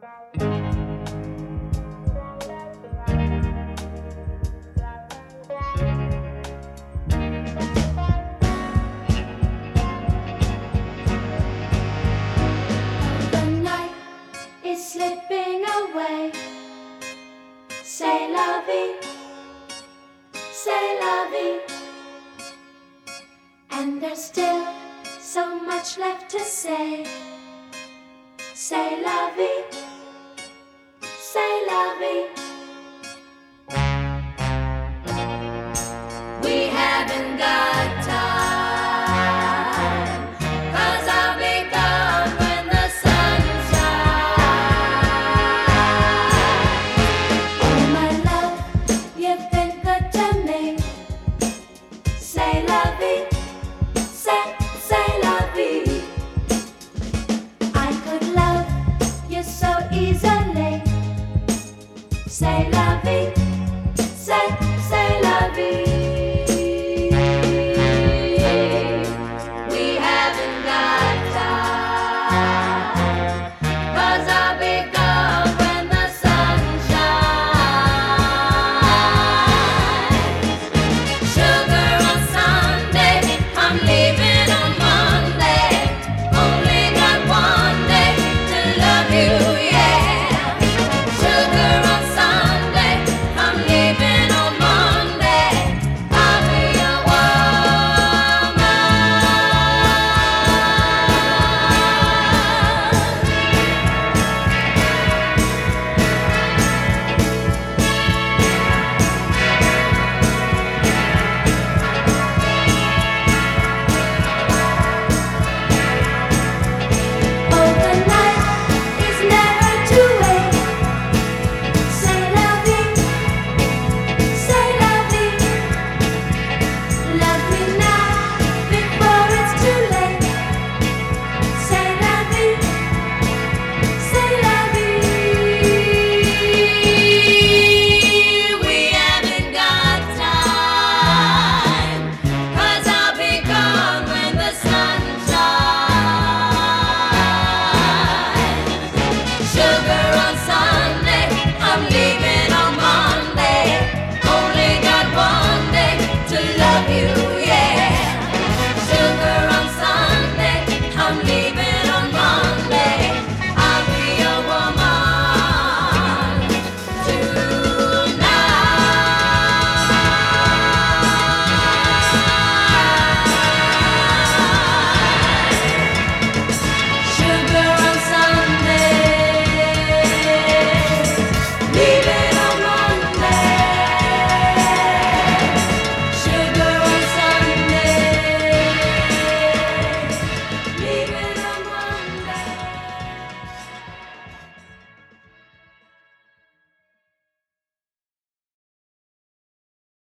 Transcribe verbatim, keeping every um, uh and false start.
The night is slipping away. Say la vie, say la vie. And there's still so much left to say. Say la vie, say la vie. We haven't got time, 'cause I'll be gone when the sun shines. Oh my love, you've been good to me. Say la vie, say, say la vie. I could love you so easily. Say la vie, say, say la vie. We haven't got time, 'cause I'll be gone when the sun shines. Sugar on Sunday, I'm leaving on Monday. Only got one day to love you, yeah. Sugar on Sunday, I'm leaving on Monday. I'll be a woman. Oh, the night is never too late. Say la vie, say la vie. Love me now before it's too late. Say la vie, say la vie. We haven't got time, 'cause I'll be gone when the sun shines. Sugar